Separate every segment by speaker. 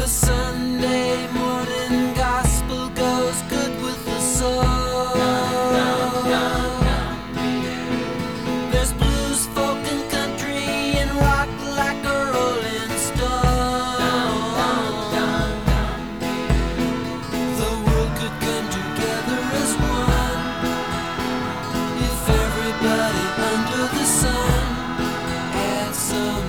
Speaker 1: The Sunday morning gospel goes good with the soul. There's blues, folk, and country, and rock like a rolling stone. The world could come together as one if everybody under the sun had some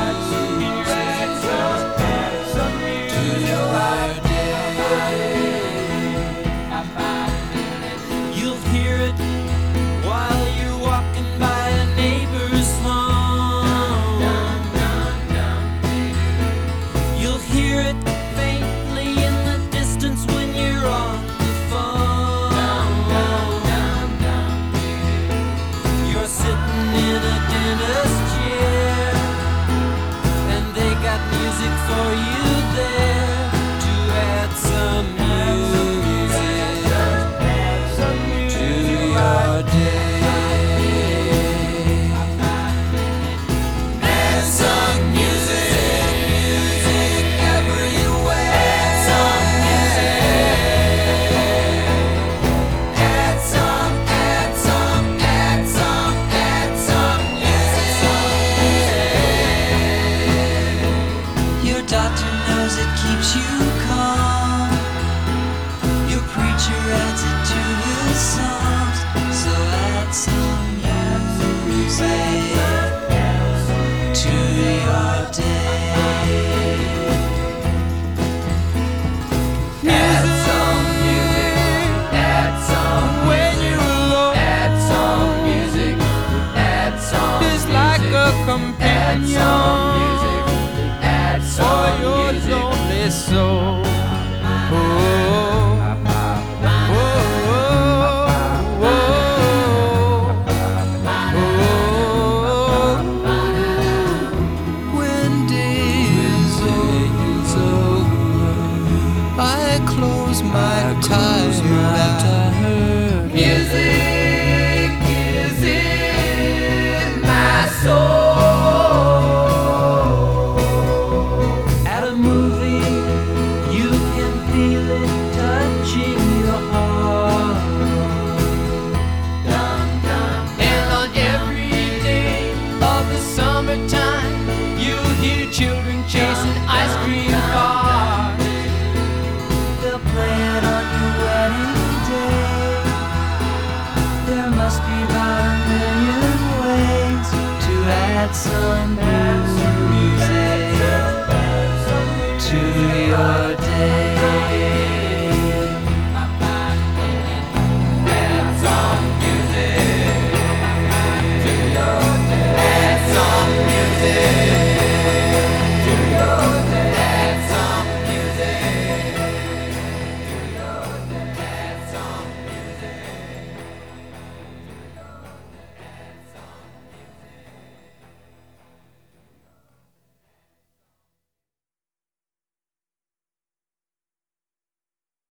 Speaker 1: for you there to add some music to your day. Add some music, music everywhere. Add some music. Add some, add some, add some, add some music. Your doctor knows it keeps you calm. Your preacher adds it to his songs. So add some music to your day. Add some music. Add some when you're alone. Add some music. Add some music. It's like a companion for your lonely soul. Oh, oh, oh, oh. When day is over, I close my tired eyes. Music is in my soul. Children chasing ice cream cars. They'll play it on your wedding day. There must be about 1 million ways to add some music.